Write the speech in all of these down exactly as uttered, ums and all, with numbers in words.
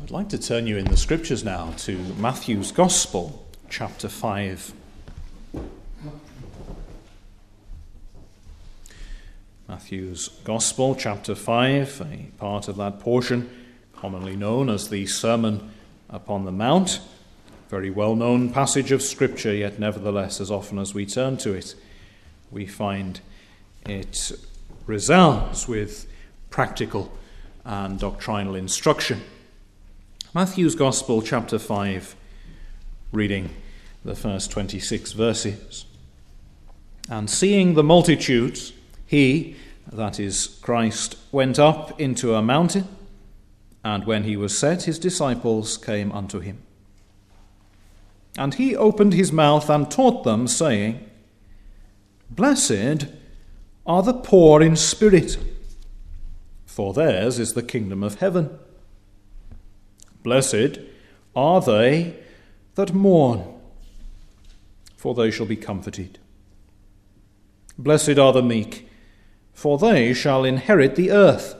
I'd like to turn you in the scriptures now to Matthew's Gospel, chapter five. Matthew's Gospel, chapter five, a part of that portion commonly known as the Sermon upon the Mount. Very well-known passage of Scripture, yet nevertheless, as often as we turn to it, we find it resounds with practical and doctrinal instruction. Matthew's Gospel, chapter five, reading the first twenty-six verses. And seeing the multitudes, he, that is Christ, went up into a mountain, and when he was set, his disciples came unto him. And he opened his mouth and taught them, saying, Blessed are the poor in spirit, for theirs is the kingdom of heaven. Blessed are they that mourn, for they shall be comforted. Blessed are the meek, for they shall inherit the earth.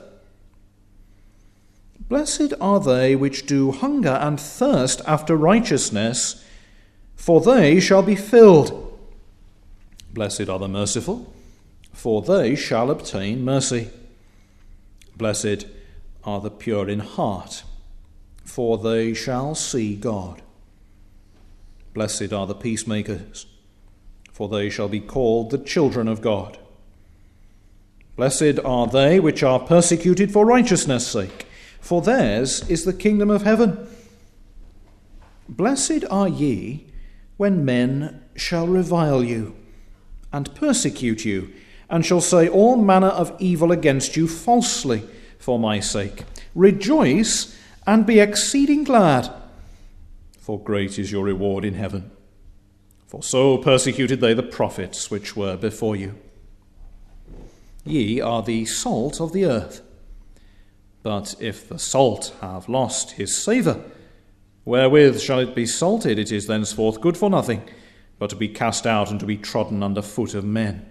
Blessed are they which do hunger and thirst after righteousness, for they shall be filled. Blessed are the merciful, for they shall obtain mercy. Blessed are the pure in heart, for they shall see God. Blessed are the peacemakers, for they shall be called the children of God. Blessed are they which are persecuted for righteousness' sake, for theirs is the kingdom of heaven. Blessed are ye when men shall revile you, and persecute you, and shall say all manner of evil against you falsely for my sake. Rejoice and be exceeding glad, for great is your reward in heaven. For so persecuted they the prophets which were before you. Ye are the salt of the earth. But if the salt have lost his savour, wherewith shall it be salted? It is thenceforth good for nothing, but to be cast out and to be trodden under foot of men.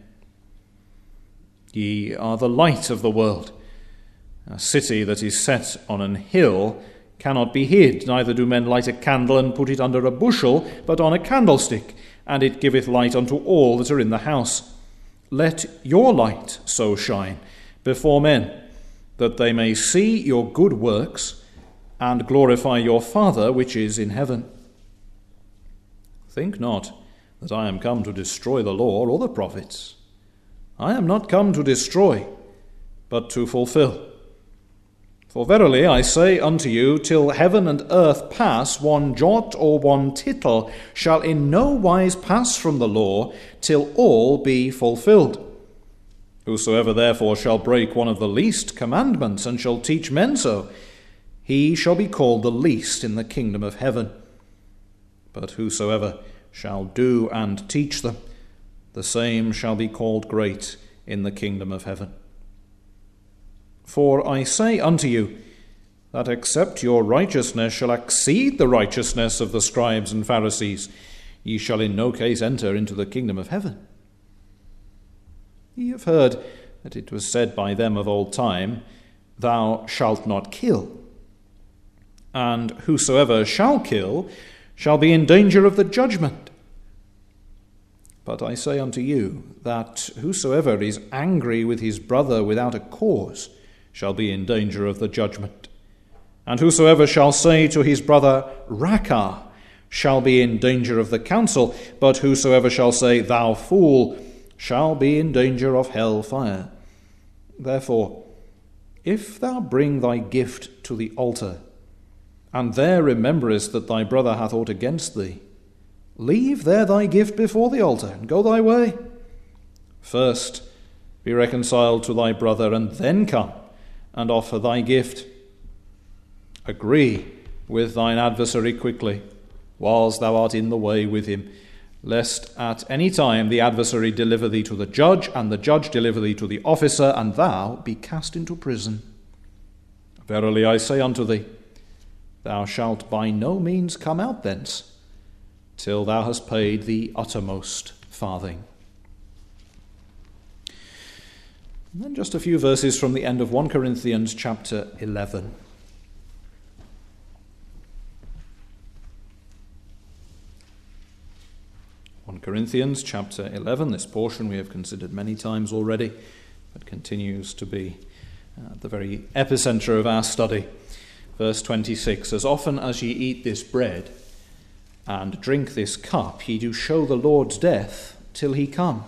Ye are the light of the world. A city that is set on an hill cannot be hid, neither do men light a candle and put it under a bushel, but on a candlestick, and it giveth light unto all that are in the house. Let your light so shine before men, that they may see your good works, and glorify your Father which is in heaven. Think not that I am come to destroy the law or the prophets. I am not come to destroy, but to fulfill. For verily I say unto you, till heaven and earth pass, one jot or one tittle shall in no wise pass from the law, till all be fulfilled. Whosoever therefore shall break one of the least commandments, and shall teach men so, he shall be called the least in the kingdom of heaven. But whosoever shall do and teach them, the same shall be called great in the kingdom of heaven. For I say unto you, that except your righteousness shall exceed the righteousness of the scribes and Pharisees, ye shall in no case enter into the kingdom of heaven. Ye have heard that it was said by them of old time, Thou shalt not kill. And whosoever shall kill shall be in danger of the judgment. But I say unto you, that whosoever is angry with his brother without a cause shall be in danger of the judgment. And whosoever shall say to his brother, Raca, shall be in danger of the council. But whosoever shall say, Thou fool, shall be in danger of hell fire. Therefore, if thou bring thy gift to the altar, and there rememberest that thy brother hath aught against thee, leave there thy gift before the altar, and go thy way. First be reconciled to thy brother, and then come and offer thy gift. Agree with thine adversary quickly, whilst thou art in the way with him, lest at any time the adversary deliver thee to the judge, and the judge deliver thee to the officer, and thou be cast into prison. Verily I say unto thee, thou shalt by no means come out thence, till thou hast paid the uttermost farthing. And then just a few verses from the end of First Corinthians chapter eleven. First Corinthians chapter eleven, this portion we have considered many times already, but continues to be uh, the very epicenter of our study. Verse twenty-six, as often as ye eat this bread and drink this cup, ye do show the Lord's death till he come.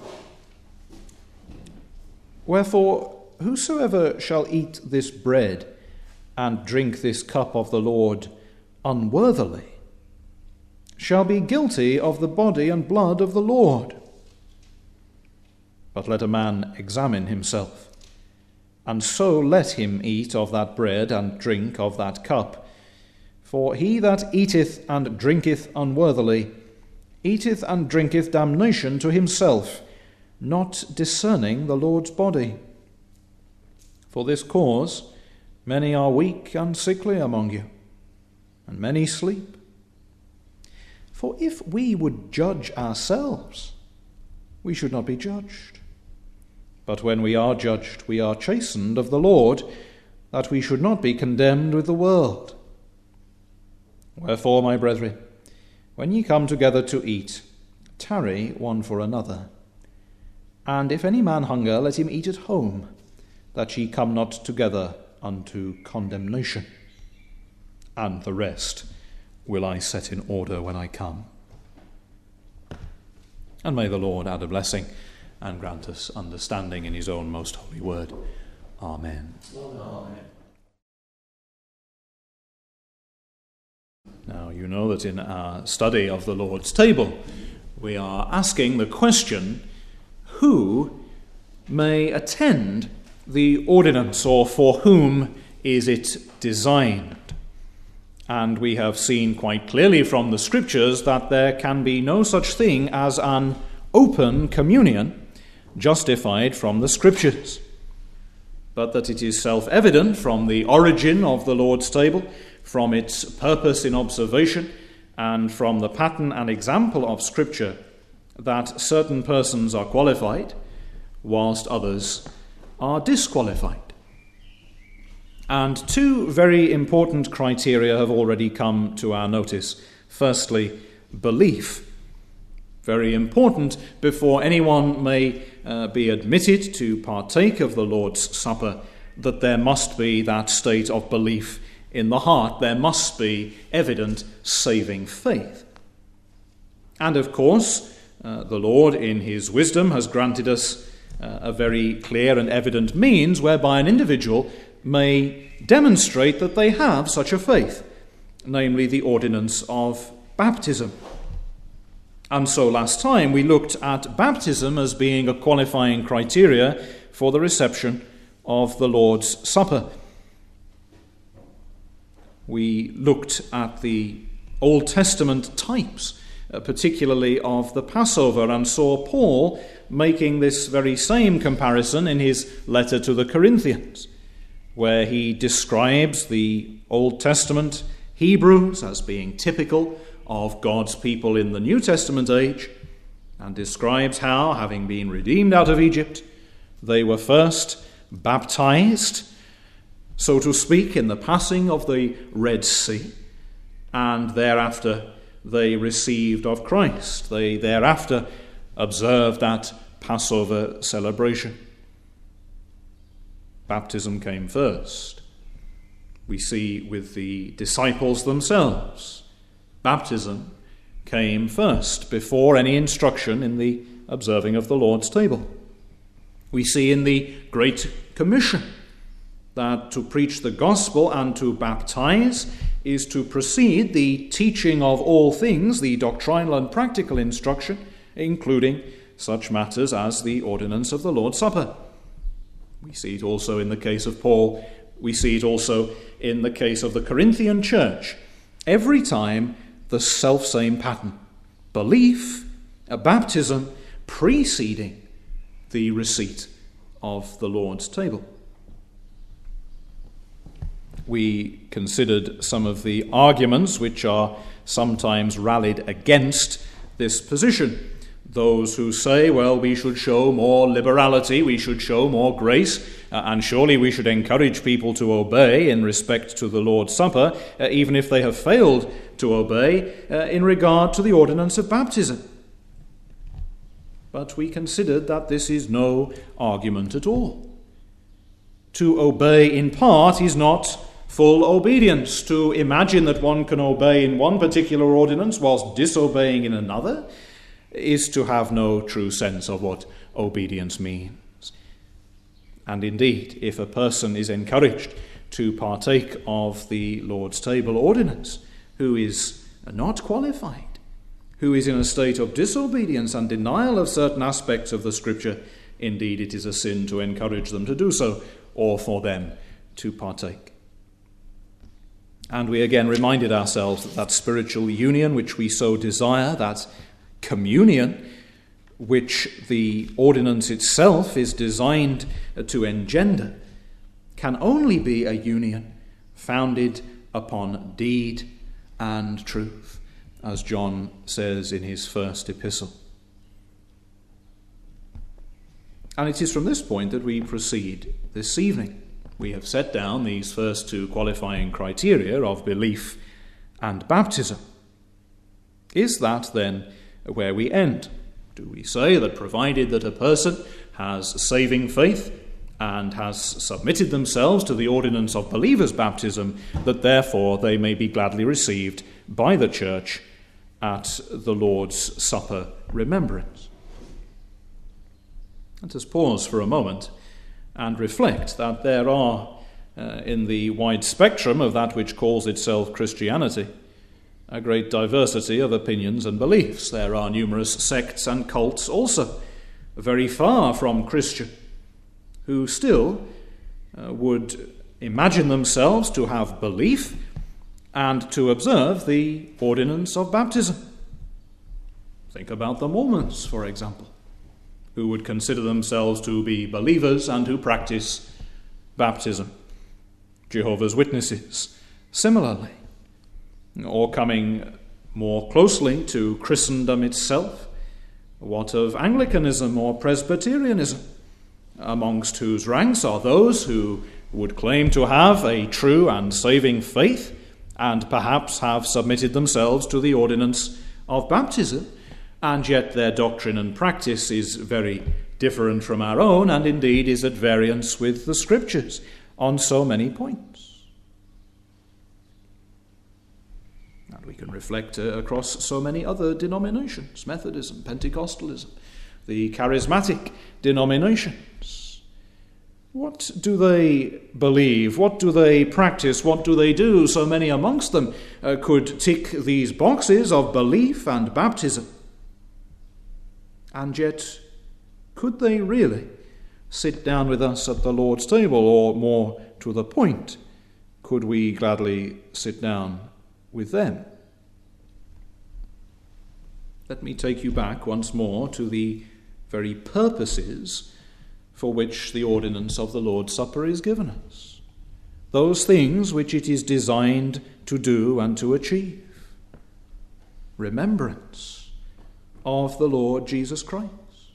Wherefore, whosoever shall eat this bread and drink this cup of the Lord unworthily shall be guilty of the body and blood of the Lord. But let a man examine himself, and so let him eat of that bread and drink of that cup. For he that eateth and drinketh unworthily eateth and drinketh damnation to himself, not discerning the Lord's body. For this cause many are weak and sickly among you, and many sleep. For if we would judge ourselves, we should not be judged. But when we are judged, we are chastened of the Lord, that we should not be condemned with the world. Wherefore, my brethren, when ye come together to eat, tarry one for another. And if any man hunger, let him eat at home, that ye come not together unto condemnation. And the rest will I set in order when I come. And may the Lord add a blessing and grant us understanding in his own most holy word. Amen. Amen. Now, you know that in our study of the Lord's table, we are asking the question, who may attend the ordinance, or for whom is it designed? And we have seen quite clearly from the Scriptures that there can be no such thing as an open communion justified from the Scriptures, but that it is self-evident from the origin of the Lord's table, from its purpose in observation, and from the pattern and example of Scripture, that certain persons are qualified, whilst others are disqualified. And two very important criteria have already come to our notice. Firstly, belief. Very important before anyone may uh, be admitted to partake of the Lord's Supper, that there must be that state of belief in the heart. There must be evident saving faith. And of course, uh, the Lord in his wisdom has granted us uh, a very clear and evident means whereby an individual may demonstrate that they have such a faith, namely the ordinance of baptism. And so last time we looked at baptism as being a qualifying criteria for the reception of the Lord's Supper. We looked at the Old Testament types, uh, particularly of the Passover, and saw Paul making this very same comparison in his letter to the Corinthians, where he describes the Old Testament Hebrews as being typical of God's people in the New Testament age, and describes how, having been redeemed out of Egypt, they were first baptized, so to speak, in the passing of the Red Sea, and thereafter they received of Christ. They thereafter observed that Passover celebration. Baptism came first. We see with the disciples themselves, baptism came first before any instruction in the observing of the Lord's table. We see in the Great Commission that to preach the gospel and to baptize is to precede the teaching of all things, the doctrinal and practical instruction, including such matters as the ordinance of the Lord's Supper. We see it also in the case of Paul. We see it also in the case of the Corinthian church. Every time the self-same pattern. Belief, a baptism preceding the receipt of the Lord's table. We considered some of the arguments which are sometimes rallied against this position. Those who say, well, we should show more liberality, we should show more grace, uh, and surely we should encourage people to obey in respect to the Lord's Supper, uh, even if they have failed to obey uh, in regard to the ordinance of baptism. but we considered that this is no argument at all. To obey in part is not full obedience. To imagine that one can obey in one particular ordinance whilst disobeying in another is to have no true sense of what obedience means. And indeed, if a person is encouraged to partake of the Lord's table ordinance, who is not qualified, who is in a state of disobedience and denial of certain aspects of the Scripture, indeed it is a sin to encourage them to do so, or for them to partake. And we again reminded ourselves that that spiritual union which we so desire, that communion which the ordinance itself is designed to engender, can only be a union founded upon deed and truth, as John says in his first epistle. And it is from this point that we proceed this evening. We have set down these first two qualifying criteria of belief and baptism. Is that then where we end? Do we say that provided that a person has saving faith and has submitted themselves to the ordinance of believers' baptism, that therefore they may be gladly received by the church at the Lord's Supper remembrance? Let us pause for a moment and reflect that there are, uh, in the wide spectrum of that which calls itself Christianity, a great diversity of opinions and beliefs. There are numerous sects and cults also, very far from Christian, who still uh, would imagine themselves to have belief and to observe the ordinance of baptism. Think about the Mormons, for example, who would consider themselves to be believers and who practice baptism. Jehovah's Witnesses, similarly. Or coming more closely to Christendom itself, what of Anglicanism or Presbyterianism, amongst whose ranks are those who would claim to have a true and saving faith and perhaps have submitted themselves to the ordinance of baptism, and yet their doctrine and practice is very different from our own, and indeed is at variance with the Scriptures on so many points. And we can reflect uh, across so many other denominations: Methodism, Pentecostalism, the charismatic denominations. What do they believe? What do they practice? What do they do? So many amongst them uh, could tick these boxes of belief and baptism. And yet, could they really sit down with us at the Lord's table? Or more to the point, could we gladly sit down with them? Let me take you back once more to the very purposes for which the ordinance of the Lord's Supper is given us. Those things which it is designed to do and to achieve. Remembrance of the Lord Jesus Christ.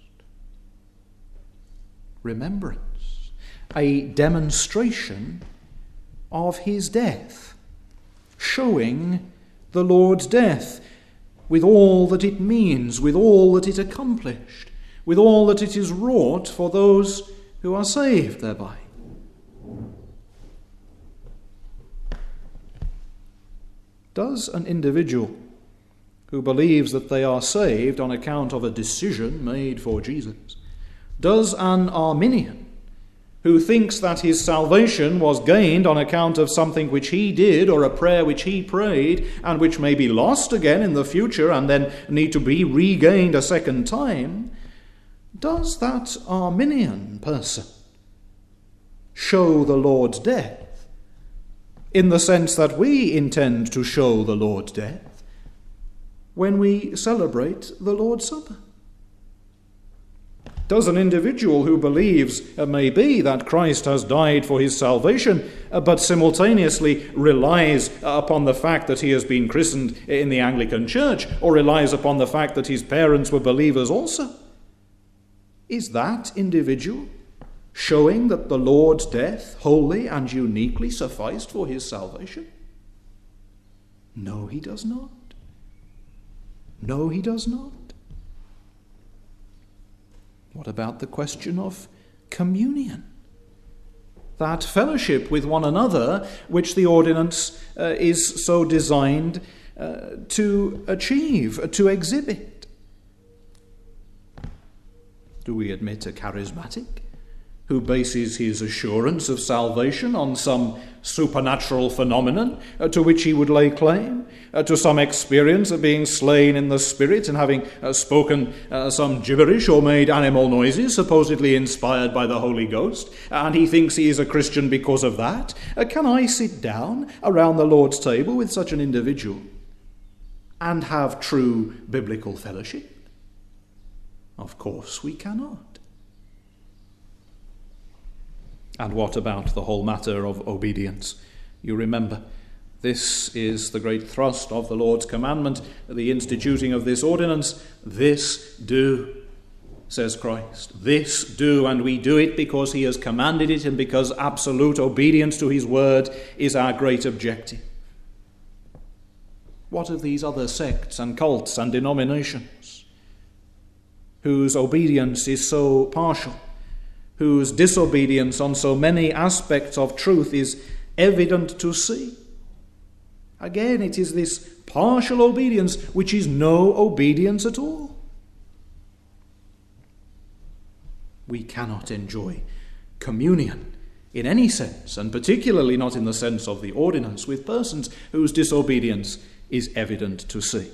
Remembrance. A demonstration of his death, showing the Lord's death with all that it means, with all that it accomplished, with all that it is wrought for those who are saved thereby. Does an individual who believes that they are saved on account of a decision made for Jesus, does an Arminian who thinks that his salvation was gained on account of something which he did or a prayer which he prayed and which may be lost again in the future and then need to be regained a second time, does that Arminian person show the Lord's death in the sense that we intend to show the Lord's death when we celebrate the Lord's Supper? Does an individual who believes, it may be, that Christ has died for his salvation, but simultaneously relies upon the fact that he has been christened in the Anglican Church, or relies upon the fact that his parents were believers also, is that individual showing that the Lord's death wholly and uniquely sufficed for his salvation? No, he does not. No, he does not. What about the question of communion? That fellowship with one another which the ordinance uh, is so designed uh, to achieve, uh, to exhibit. Do we admit a charismatic who bases his assurance of salvation on some supernatural phenomenon uh, to which he would lay claim, uh, to some experience of being slain in the spirit and having uh, spoken uh, some gibberish or made animal noises supposedly inspired by the Holy Ghost, and he thinks he is a Christian because of that? Uh, can I sit down around the Lord's table with such an individual and have true biblical fellowship? Of course we cannot. And what about the whole matter of obedience? You remember, this is the great thrust of the Lord's commandment, the instituting of this ordinance. This do, says Christ. This do, and we do it because he has commanded it and because absolute obedience to his word is our great objective. What of these other sects and cults and denominations whose obedience is so partial, whose disobedience on so many aspects of truth is evident to see? Again, it is this partial obedience which is no obedience at all. We cannot enjoy communion in any sense, and particularly not in the sense of the ordinance, with persons whose disobedience is evident to see.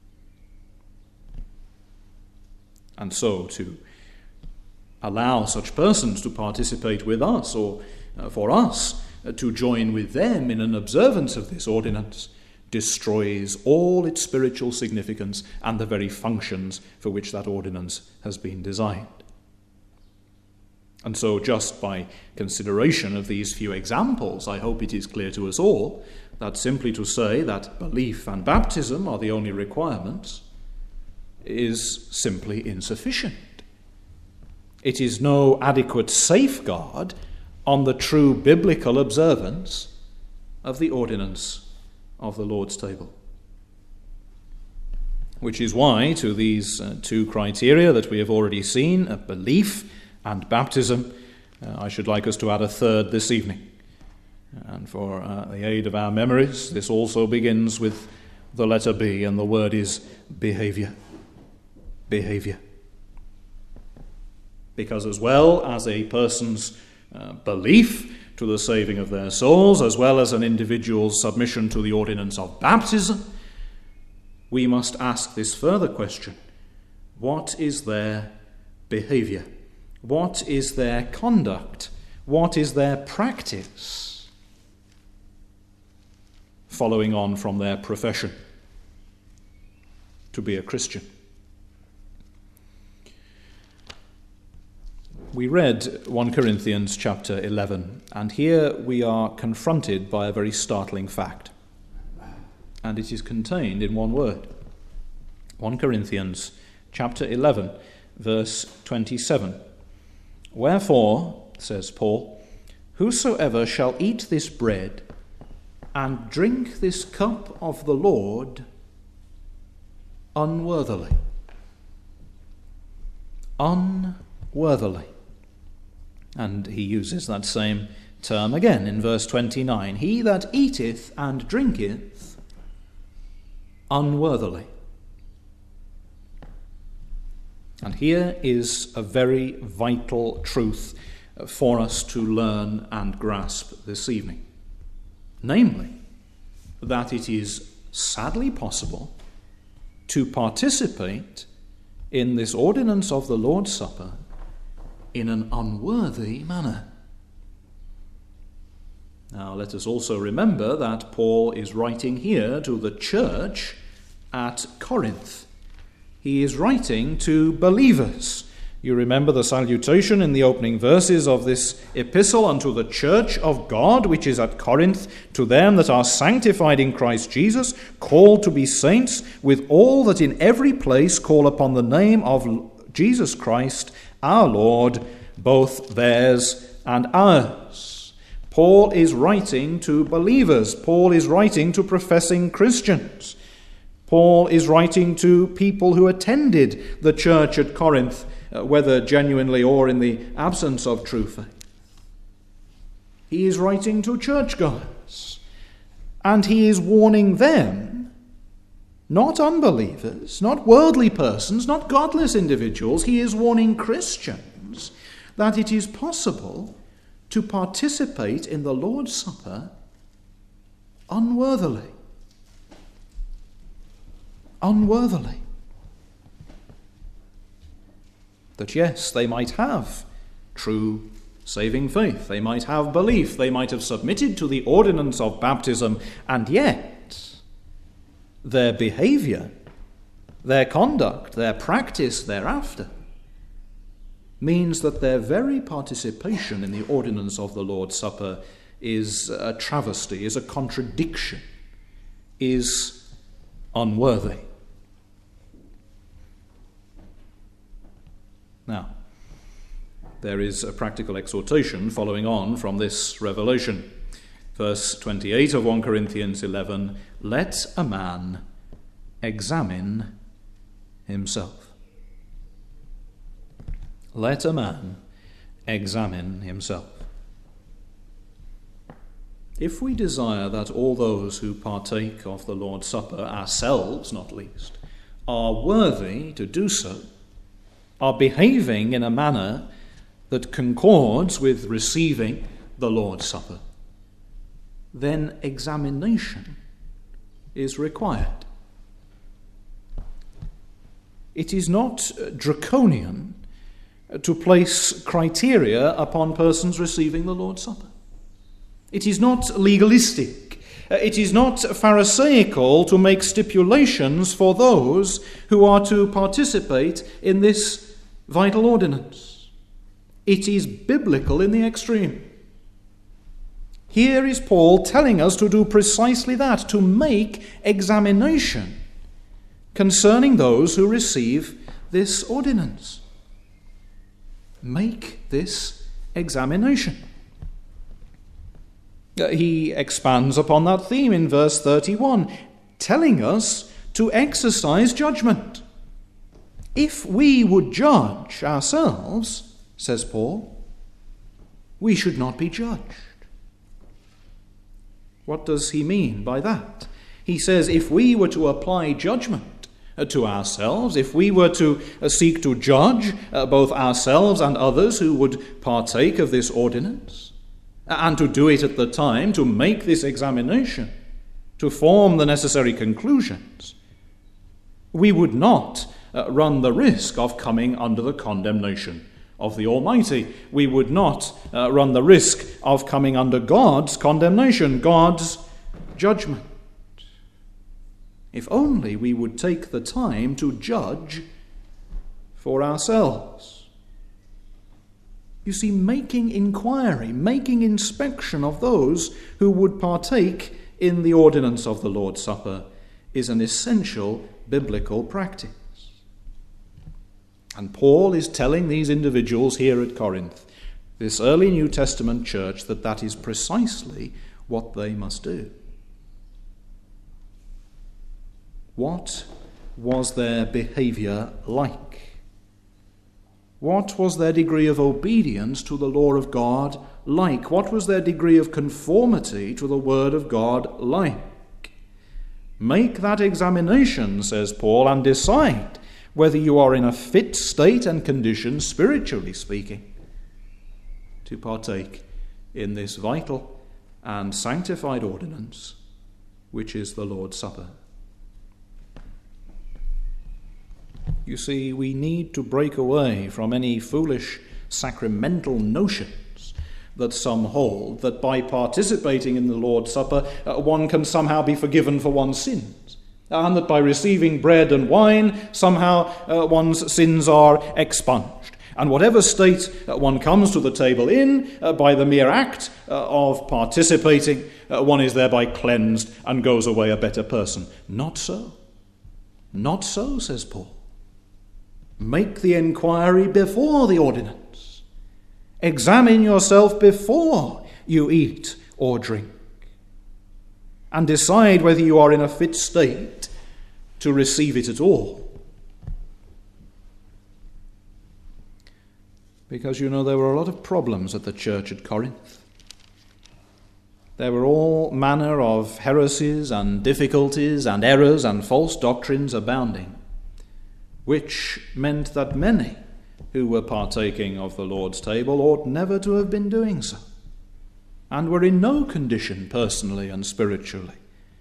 And so to allow such persons to participate with us, or uh, for us uh, to join with them in an observance of this ordinance, destroys all its spiritual significance and the very functions for which that ordinance has been designed. And so, just by consideration of these few examples, I hope it is clear to us all that simply to say that belief and baptism are the only requirements is simply insufficient. It is no adequate safeguard on the true biblical observance of the ordinance of the Lord's table. Which is why, to these uh, two criteria that we have already seen, of belief and baptism, uh, I should like us to add a third this evening. And for uh, the aid of our memories, this also begins with the letter B, and the word is behavior. Behavior. Because as well as a person's uh, belief to the saving of their souls, as well as an individual's submission to the ordinance of baptism, we must ask this further question: what is their behavior? What is their conduct? What is their practice? Following on from their profession to be a Christian. We read First Corinthians chapter eleven, and here we are confronted by a very startling fact. And it is contained in one word. First Corinthians chapter eleven, verse twenty-seven. Wherefore, says Paul, whosoever shall eat this bread and drink this cup of the Lord unworthily. Unworthily. And he uses that same term again in verse twenty-nine. He that eateth and drinketh unworthily. And here is a very vital truth for us to learn and grasp this evening. Namely, that it is sadly possible to participate in this ordinance of the Lord's Supper in an unworthy manner. Now, let us also remember that Paul is writing here to the church at Corinth. He is writing to believers. You remember the salutation in the opening verses of this epistle: unto the church of God which is at Corinth, to them that are sanctified in Christ Jesus, called to be saints, with all that in every place call upon the name of Jesus Christ, our Lord, both theirs and ours. Paul is writing to believers. Paul is writing to professing Christians. Paul is writing to people who attended the church at Corinth uh, whether genuinely or in the absence of true faith. He is writing to churchgoers, and he is warning them, not unbelievers, not worldly persons, not godless individuals. He is warning Christians that it is possible to participate in the Lord's Supper unworthily. Unworthily. That yes, they might have true saving faith, they might have belief, they might have submitted to the ordinance of baptism, and yet their behavior, their conduct, their practice thereafter means that their very participation in the ordinance of the Lord's Supper is a travesty, is a contradiction, is unworthy. Now, there is a practical exhortation following on from this revelation. Verse twenty-eight of First Corinthians eleven, let a man examine himself. Let a man examine himself. If we desire that all those who partake of the Lord's Supper, ourselves not least, are worthy to do so, are behaving in a manner that concords with receiving the Lord's Supper, then examination is required. It is not draconian to place criteria upon persons receiving the Lord's Supper. It is not legalistic. It is not pharisaical to make stipulations for those who are to participate in this vital ordinance. It is biblical in the extreme. Here is Paul telling us to do precisely that, to make examination concerning those who receive this ordinance. Make this examination. He expands upon that theme in verse thirty-one, telling us to exercise judgment. If we would judge ourselves, says Paul, we should not be judged. What does he mean by that? He says if we were to apply judgment to ourselves, if we were to seek to judge both ourselves and others who would partake of this ordinance, and to do it at the time, to make this examination, to form the necessary conclusions, we would not uh, run the risk of coming under the condemnation of the Almighty. We would not uh, run the risk of coming under God's condemnation, God's judgment. If only we would take the time to judge for ourselves. You see, making inquiry, making inspection of those who would partake in the ordinance of the Lord's Supper is an essential biblical practice. And Paul is telling these individuals here at Corinth, this early New Testament church, that that is precisely what they must do. What was their behavior like? What was their degree of obedience to the law of God like? What was their degree of conformity to the word of God like? Make that examination, says Paul, and decide whether you are in a fit state and condition, spiritually speaking, to partake in this vital and sanctified ordinance, which is the Lord's Supper. You see, we need to break away from any foolish sacramental notions that some hold, that by participating in the Lord's Supper, uh, one can somehow be forgiven for one's sins, and that by receiving bread and wine, somehow uh, one's sins are expunged. And whatever state uh, one comes to the table in, uh, by the mere act uh, of participating, uh, one is thereby cleansed and goes away a better person. Not so. Not so, says Paul. Make the inquiry before the ordinance. Examine yourself before you eat or drink. And decide whether you are in a fit state to receive it at all. Because, you know, there were a lot of problems at the church at Corinth. There were all manner of heresies and difficulties and errors and false doctrines abounding, which meant that many who were partaking of the Lord's table ought never to have been doing so, and were in no condition personally and spiritually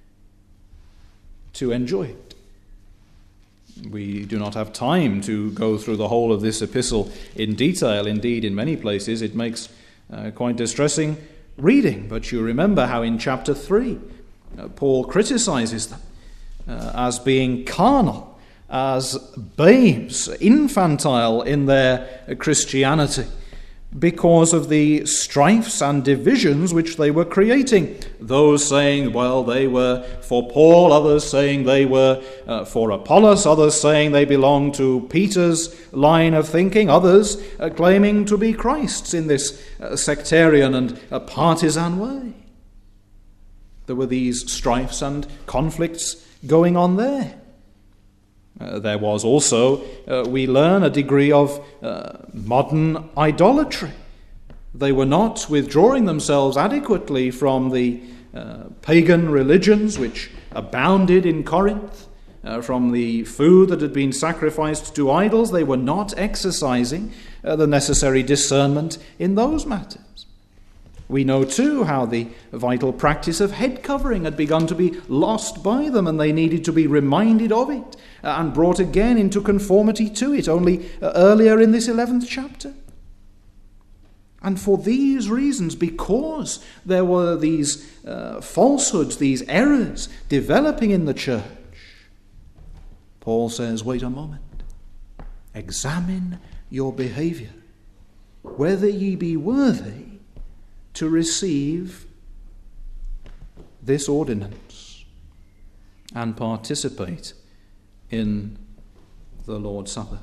to enjoy it. We do not have time to go through the whole of this epistle in detail. Indeed, in many places it makes uh, quite distressing reading. But you remember how in chapter three, uh, Paul criticizes them uh, as being carnal, as babes, infantile in their Christianity, because of the strifes and divisions which they were creating. Those saying, well, they were for Paul, others saying they were uh, for Apollos, others saying they belonged to Peter's line of thinking, others uh, claiming to be Christ's in this uh, sectarian and uh, partisan way. There were these strifes and conflicts going on there. Uh, there was also, uh, we learn, a degree of uh, modern idolatry. They were not withdrawing themselves adequately from the uh, pagan religions which abounded in Corinth, uh, from the food that had been sacrificed to idols. They were not exercising uh, the necessary discernment in those matters. We know too how the vital practice of head covering had begun to be lost by them, and they needed to be reminded of it and brought again into conformity to it, only earlier in this eleventh chapter. And for these reasons, because there were these uh, falsehoods, these errors developing in the church, Paul says, wait a moment. Examine your behavior, whether ye be worthy to receive this ordinance and participate in the Lord's Supper.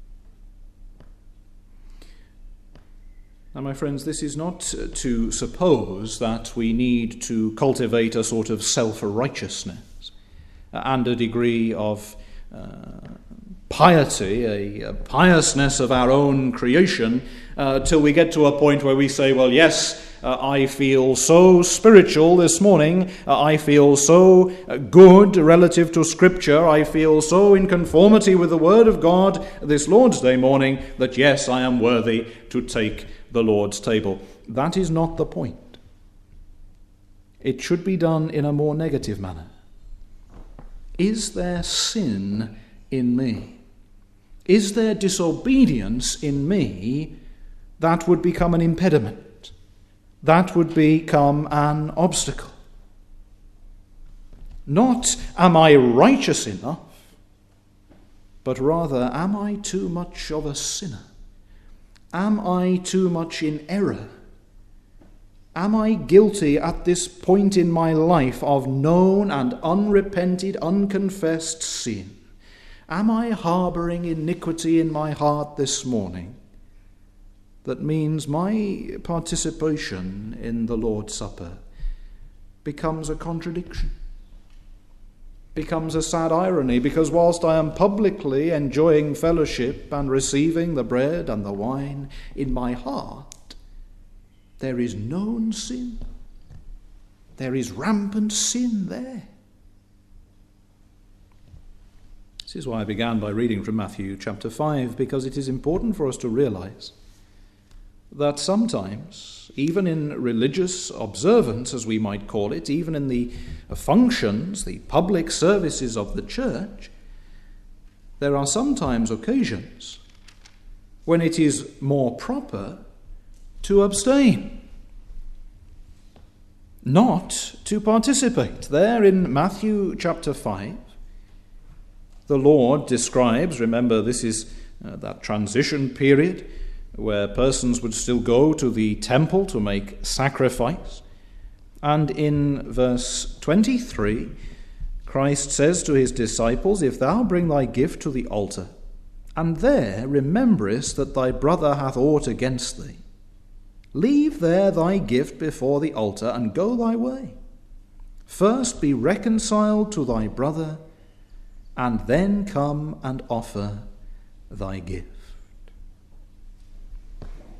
Now, my friends, this is not to suppose that we need to cultivate a sort of self-righteousness and a degree of uh, piety, a, a piousness of our own creation, uh, till we get to a point where we say, well, yes, Uh, I feel so spiritual this morning, uh, I feel so uh, good relative to Scripture, I feel so in conformity with the Word of God this Lord's Day morning, that yes, I am worthy to take the Lord's table. That is not the point. It should be done in a more negative manner. Is there sin in me? Is there disobedience in me that would become an impediment? That would become an obstacle. Not am I righteous enough, but rather am I too much of a sinner? Am I too much in error? Am I guilty at this point in my life of known and unrepented, unconfessed sin? Am I harboring iniquity in my heart this morning that means my participation in the Lord's Supper becomes a contradiction, becomes a sad irony, because whilst I am publicly enjoying fellowship and receiving the bread and the wine, in my heart there is known sin. There is rampant sin there. This is why I began by reading from Matthew chapter five, because it is important for us to realize that sometimes, even in religious observance, as we might call it, even in the functions, the public services of the church, there are sometimes occasions when it is more proper to abstain, not to participate. There in Matthew chapter five, the Lord describes, remember this is uh, that transition period where persons would still go to the temple to make sacrifice. And in verse twenty-three, Christ says to his disciples, if thou bring thy gift to the altar, and there rememberest that thy brother hath aught against thee, leave there thy gift before the altar, and go thy way. First be reconciled to thy brother, and then come and offer thy gift.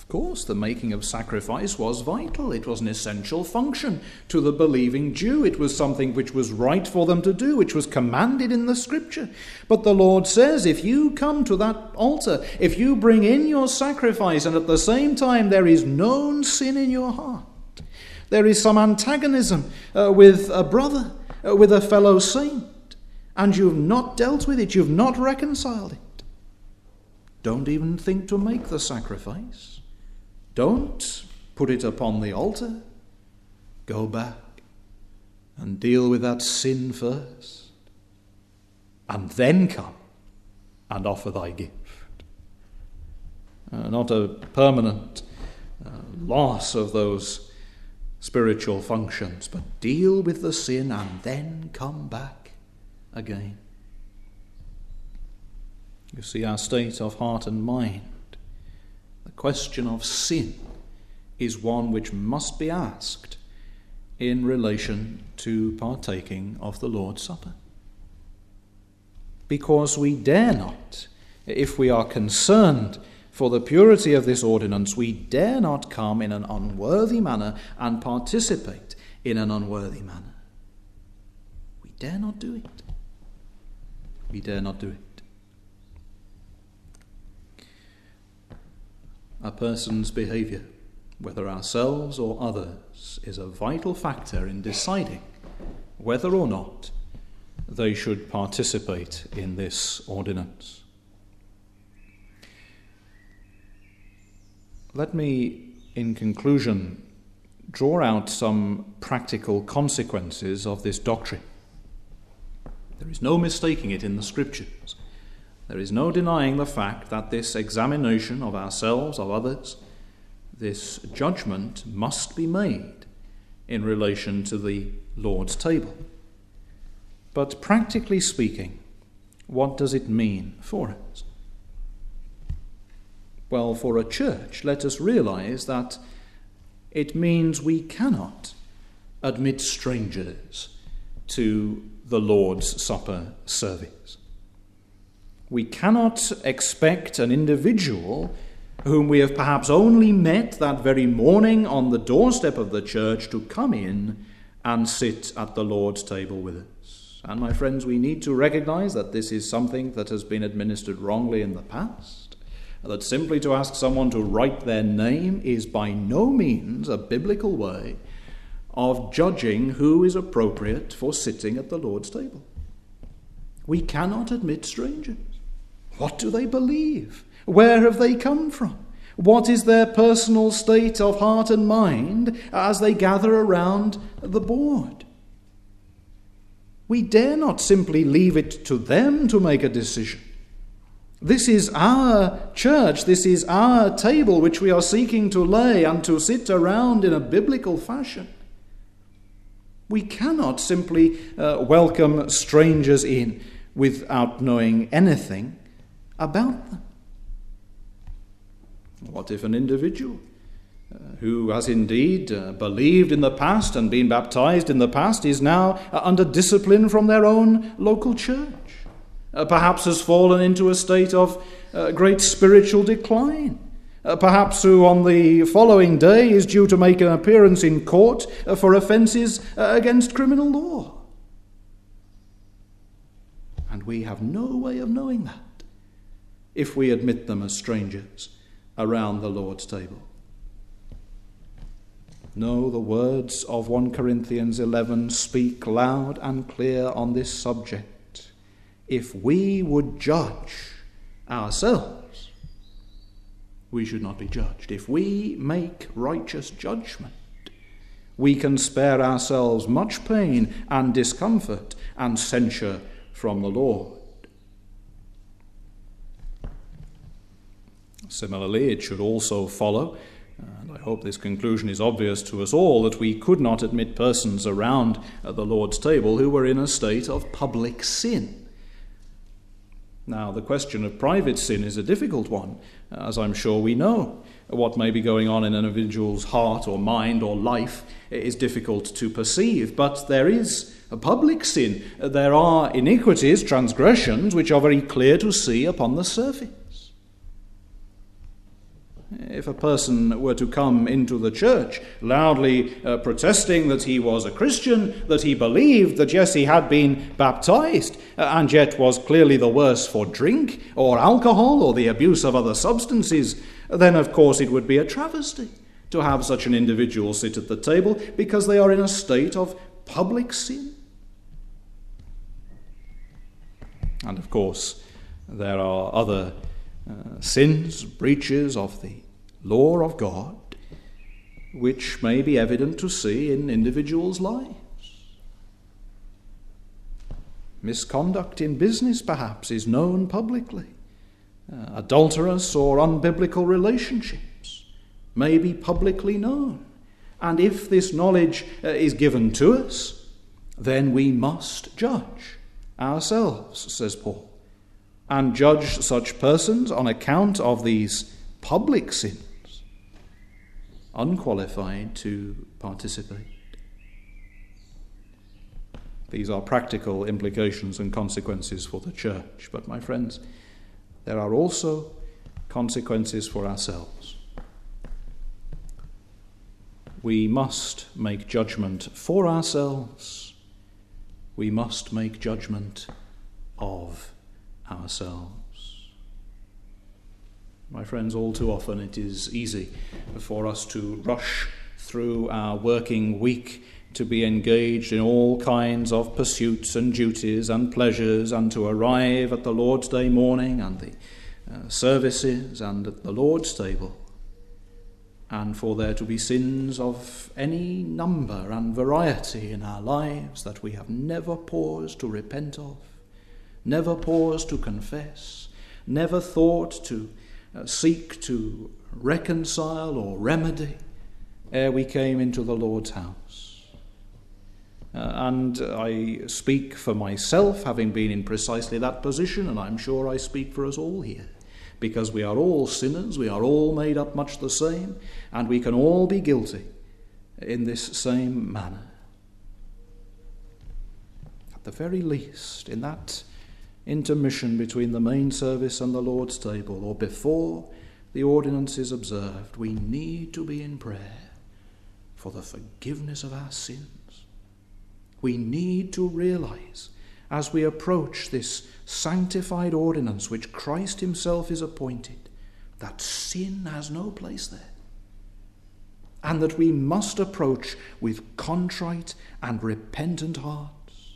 Of course, the making of sacrifice was vital. It was an essential function to the believing Jew. It was something which was right for them to do, which was commanded in the Scripture. But the Lord says, if you come to that altar, if you bring in your sacrifice, and at the same time there is known sin in your heart, there is some antagonism uh, with a brother, uh, with a fellow saint, and you've not dealt with it, you've not reconciled it, don't even think to make the sacrifice. Don't put it upon the altar. Go back and deal with that sin first, and then come and offer thy gift. Uh, not a permanent uh, loss of those spiritual functions, but deal with the sin and then come back again. You see, our state of heart and mind, the question of sin, is one which must be asked in relation to partaking of the Lord's Supper. Because we dare not, if we are concerned for the purity of this ordinance, we dare not come in an unworthy manner and participate in an unworthy manner. We dare not do it. We dare not do it. A person's behavior, whether ourselves or others, is a vital factor in deciding whether or not they should participate in this ordinance. Let me, in conclusion, draw out some practical consequences of this doctrine. There is no mistaking it in the Scriptures. There is no denying the fact that this examination of ourselves, of others, this judgment must be made in relation to the Lord's table. But practically speaking, what does it mean for us? Well, for a church, let us realize that it means we cannot admit strangers to the Lord's Supper service. We cannot expect an individual whom we have perhaps only met that very morning on the doorstep of the church to come in and sit at the Lord's table with us. And my friends, we need to recognize that this is something that has been administered wrongly in the past, that simply to ask someone to write their name is by no means a biblical way of judging who is appropriate for sitting at the Lord's table. We cannot admit strangers. What do they believe? Where have they come from? What is their personal state of heart and mind as they gather around the board? We dare not simply leave it to them to make a decision. This is our church, this is our table which we are seeking to lay and to sit around in a biblical fashion. We cannot simply uh, welcome strangers in without knowing anything about them. What if an individual uh, who has indeed uh, believed in the past and been baptized in the past is now uh, under discipline from their own local church, uh, perhaps has fallen into a state of uh, great spiritual decline, uh, perhaps who on the following day is due to make an appearance in court uh, for offences uh, against criminal law? And we have no way of knowing that if we admit them as strangers around the Lord's table. No, the words of First Corinthians eleven speak loud and clear on this subject. If we would judge ourselves, we should not be judged. If we make righteous judgment, we can spare ourselves much pain and discomfort and censure from the Lord. Similarly, it should also follow, and I hope this conclusion is obvious to us all, that we could not admit persons around the Lord's table who were in a state of public sin. Now, the question of private sin is a difficult one, as I'm sure we know. What may be going on in an individual's heart or mind or life is difficult to perceive, but there is a public sin. There are iniquities, transgressions, which are very clear to see upon the surface. If a person were to come into the church loudly uh, protesting that he was a Christian, that he believed that yes, he had been baptized, uh, and yet was clearly the worse for drink or alcohol or the abuse of other substances, then of course it would be a travesty to have such an individual sit at the table, because they are in a state of public sin. And of course, there are other uh, sins, breaches of the law of God, which may be evident to see in individuals' lives. Misconduct in business, perhaps, is known publicly. Uh, adulterous or unbiblical relationships may be publicly known. And if this knowledge uh, is given to us, then we must judge ourselves, says Paul, and judge such persons on account of these public sins, unqualified to participate. These are practical implications and consequences for the church. But my friends, there are also consequences for ourselves. We must make judgment for ourselves. We must make judgment of ourselves. My friends, all too often it is easy for us to rush through our working week, to be engaged in all kinds of pursuits and duties and pleasures, and to arrive at the Lord's Day morning and the uh, services and at the Lord's table, and for there to be sins of any number and variety in our lives that we have never paused to repent of, never paused to confess, never thought to uh, seek to reconcile or remedy ere we came into the Lord's house. Uh, and I speak for myself, having been in precisely that position, and I'm sure I speak for us all here, because we are all sinners, we are all made up much the same, and we can all be guilty in this same manner. At the very least, in that intermission between the main service and the Lord's table, or before the ordinance is observed, we need to be in prayer for the forgiveness of our sins. We need to realize, as we approach this sanctified ordinance which Christ himself is appointed, that sin has no place there, and that we must approach with contrite and repentant hearts.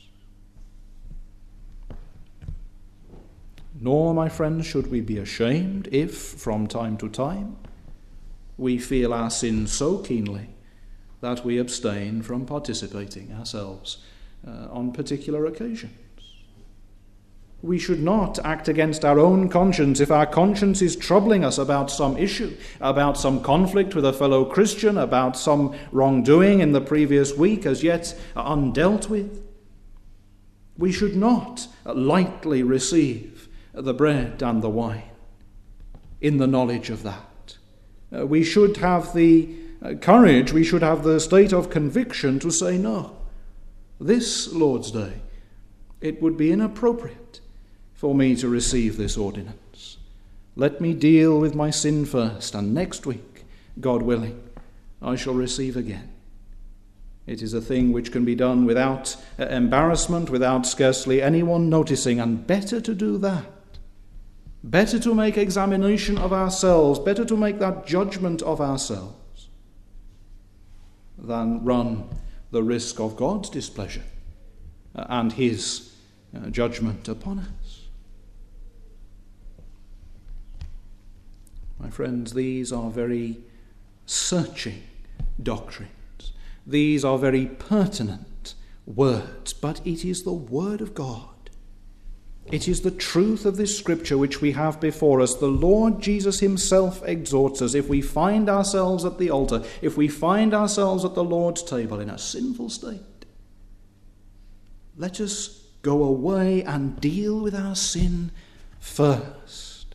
Nor, my friends, should we be ashamed if, from time to time, we feel our sin so keenly that we abstain from participating ourselves uh, on particular occasions. We should not act against our own conscience if our conscience is troubling us about some issue, about some conflict with a fellow Christian, about some wrongdoing in the previous week as yet undealt with. We should not lightly receive the bread and the wine in the knowledge of that. Uh, we should have the uh, courage, we should have the state of conviction to say, no, this Lord's Day, it would be inappropriate for me to receive this ordinance. Let me deal with my sin first, and next week, God willing, I shall receive again. It is a thing which can be done without embarrassment, without scarcely anyone noticing, and better to do that. Better to make examination of ourselves, better to make that judgment of ourselves, than run the risk of God's displeasure and his judgment upon us. My friends, these are very searching doctrines. These are very pertinent words, but it is the Word of God. It is the truth of this Scripture which we have before us. The Lord Jesus himself exhorts us, if we find ourselves at the altar, if we find ourselves at the Lord's table in a sinful state, let us go away and deal with our sin first.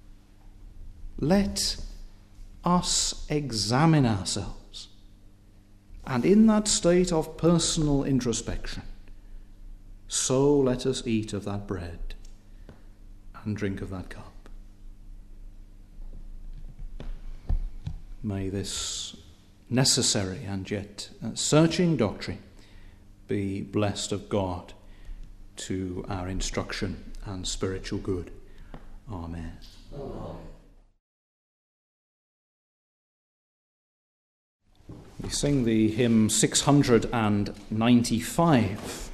Let us examine ourselves, and in that state of personal introspection, so let us eat of that bread and drink of that cup. May this necessary and yet searching doctrine be blessed of God to our instruction and spiritual good. Amen. Amen. We sing the hymn six hundred ninety-five,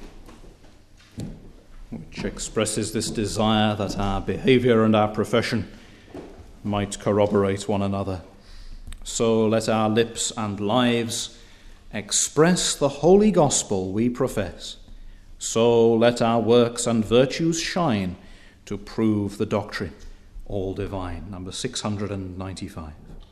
which expresses this desire that our behaviour and our profession might corroborate one another. So let our lips and lives express the holy gospel we profess. So let our works and virtues shine to prove the doctrine all divine. Number six hundred ninety-five.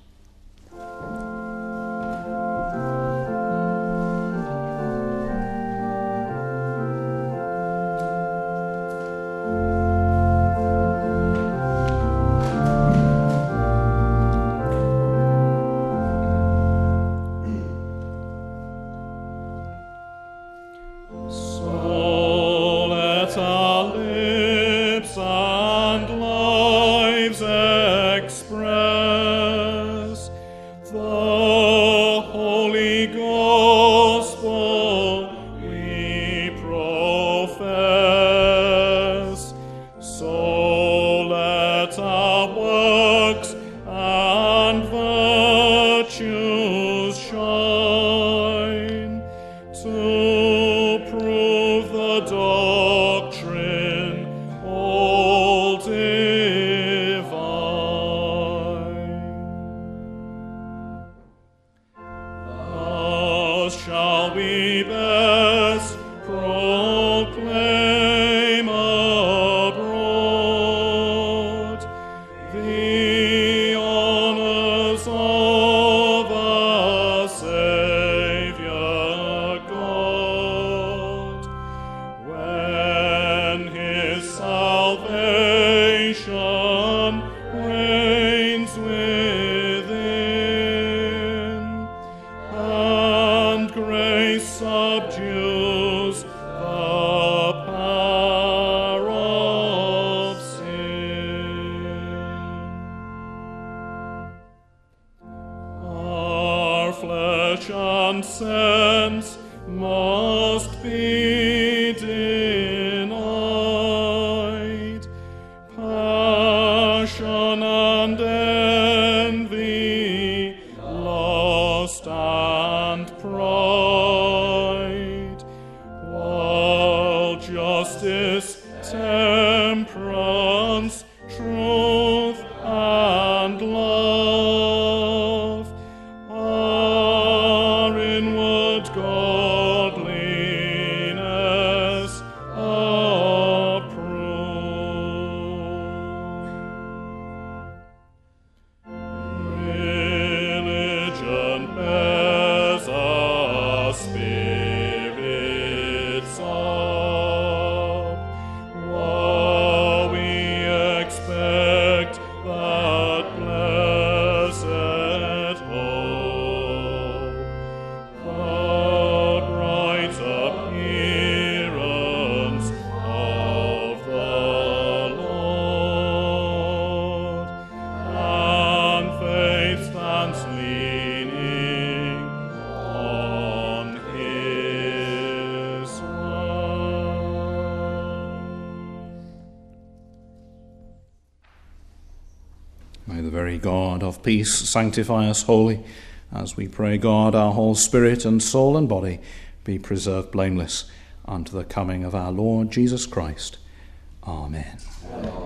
May the very God of peace sanctify us wholly, as we pray God, our whole spirit and soul and body be preserved blameless unto the coming of our Lord Jesus Christ. Amen. Amen.